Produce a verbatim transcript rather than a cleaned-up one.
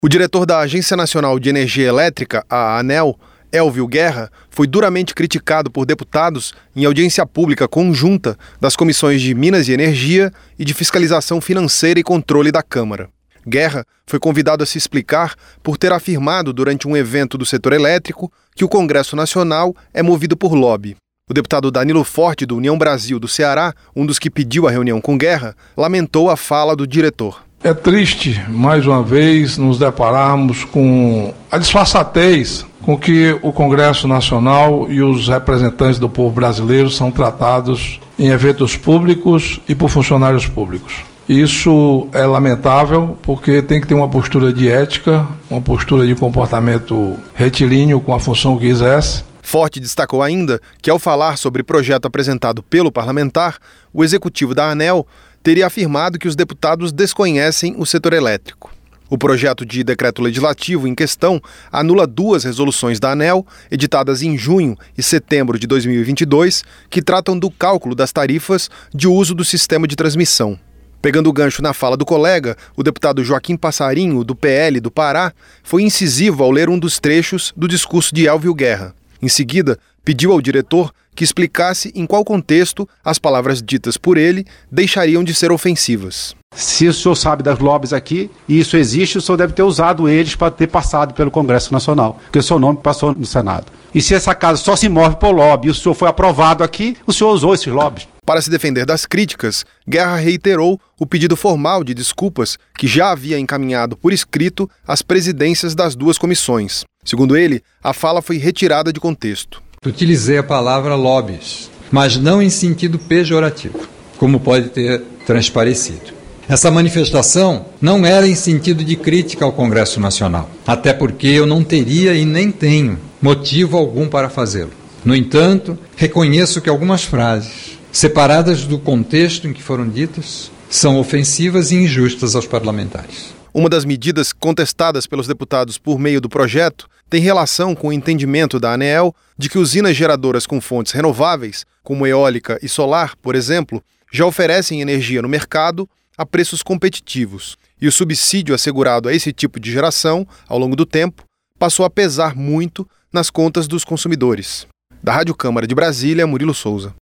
O diretor da Agência Nacional de Energia Elétrica, a ANEEL, Elvio Guerra, foi duramente criticado por deputados em audiência pública conjunta das comissões de Minas e Energia e de Fiscalização Financeira e Controle da Câmara. Guerra foi convidado a se explicar por ter afirmado durante um evento do setor elétrico que o Congresso Nacional é movido por lobby. O deputado Danilo Forte, do União Brasil do Ceará, um dos que pediu a reunião com Guerra, lamentou a fala do diretor. É triste, mais uma vez, nos depararmos com a disfarçatez com que o Congresso Nacional e os representantes do povo brasileiro são tratados em eventos públicos e por funcionários públicos. Isso é lamentável porque tem que ter uma postura de ética, uma postura de comportamento retilíneo com a função que exerce. Forte destacou ainda que, ao falar sobre o projeto apresentado pelo parlamentar, o executivo da ANEEL teria afirmado que os deputados desconhecem o setor elétrico. O projeto de decreto legislativo em questão anula duas resoluções da ANEEL, editadas em junho e setembro de dois mil e vinte e dois, que tratam do cálculo das tarifas de uso do sistema de transmissão. Pegando o gancho na fala do colega, o deputado Joaquim Passarinho, do P L do Pará, foi incisivo ao ler um dos trechos do discurso de Elvio Guerra. Em seguida, pediu ao diretor que explicasse em qual contexto as palavras ditas por ele deixariam de ser ofensivas. Se o senhor sabe das lobbies aqui, e isso existe, o senhor deve ter usado eles para ter passado pelo Congresso Nacional, porque o seu nome passou no Senado. E se essa casa só se move por lobby e o senhor foi aprovado aqui, o senhor usou esses lobbies. Para se defender das críticas, Guerra reiterou o pedido formal de desculpas que já havia encaminhado por escrito às presidências das duas comissões. Segundo ele, a fala foi retirada de contexto. Utilizei a palavra lobbies, mas não em sentido pejorativo, como pode ter transparecido. Essa manifestação não era em sentido de crítica ao Congresso Nacional, até porque eu não teria e nem tenho motivo algum para fazê-lo. No entanto, reconheço que algumas frases, separadas do contexto em que foram ditas, são ofensivas e injustas aos parlamentares. Uma das medidas contestadas pelos deputados por meio do projeto tem relação com o entendimento da ANEEL de que usinas geradoras com fontes renováveis, como eólica e solar, por exemplo, já oferecem energia no mercado a preços competitivos, e o subsídio assegurado a esse tipo de geração, ao longo do tempo, passou a pesar muito nas contas dos consumidores. Da Rádio Câmara de Brasília, Murilo Souza.